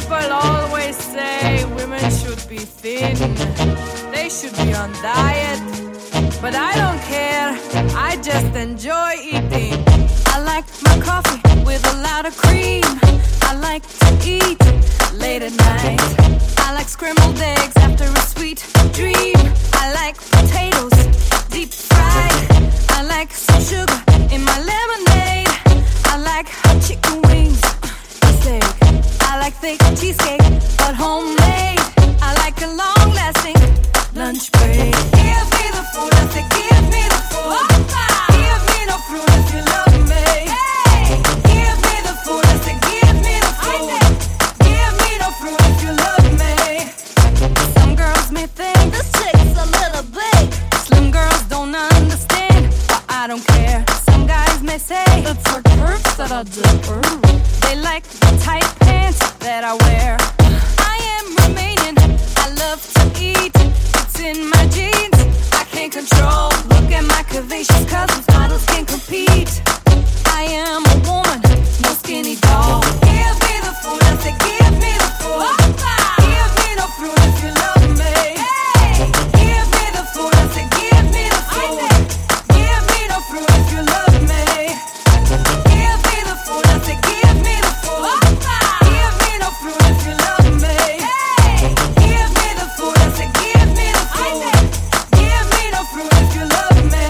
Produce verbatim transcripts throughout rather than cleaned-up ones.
People always say women should be thin, they should be on diet, but I don't care, I just enjoy eating. I like my coffee with a lot of cream. I like to eat late at night. I like scrambled eggs after a sweet dream. I like potatoes deep fried. I like some sugar in my lemonade. I like hot chicken wings, steak. I like thick cheesecake, but homemade. I like a long-lasting lunch break. Give me the food, I say give me the food. Give me no fruit if you love me. Hey, give me the food, I say give me the food. Give me no fruit if you love me. Some girls may think this chick's a little big. Slim girls don't understand, but I don't care. Some guys may say it's her curves that I do. They like the tight pants that I wear. I am Romanian, I love to eat. It's in my genes, I can't control. Look at my curvaceous cousins, models can't compete. I am a woman, no skinny doll. Give me the food, I say give me the food. Give me no fruit if you love me. Hey, give me the food, I say give me the food. Give me no fruit if you love me. Give me the food, I say give me the food. Give me no fruit if you love me. Hey, give me the food, I say give me the food. Give me no fruit if you love me.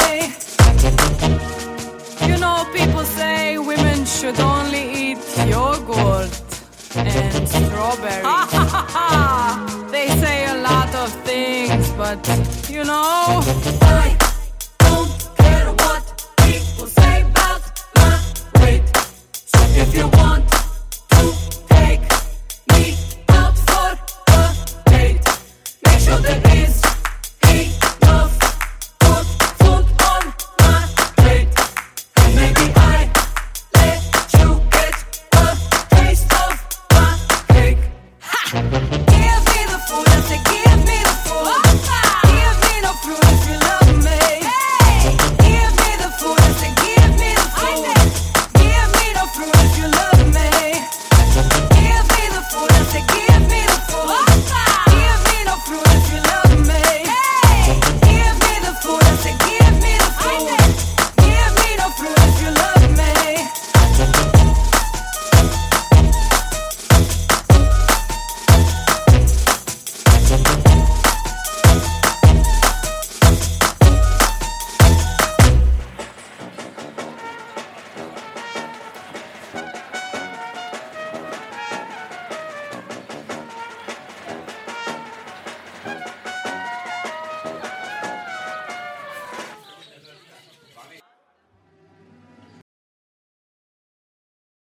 You know, people say women should only eat yogurt and strawberries. They say a lot of things, but you know, I don't care what people say about my weight. So if you want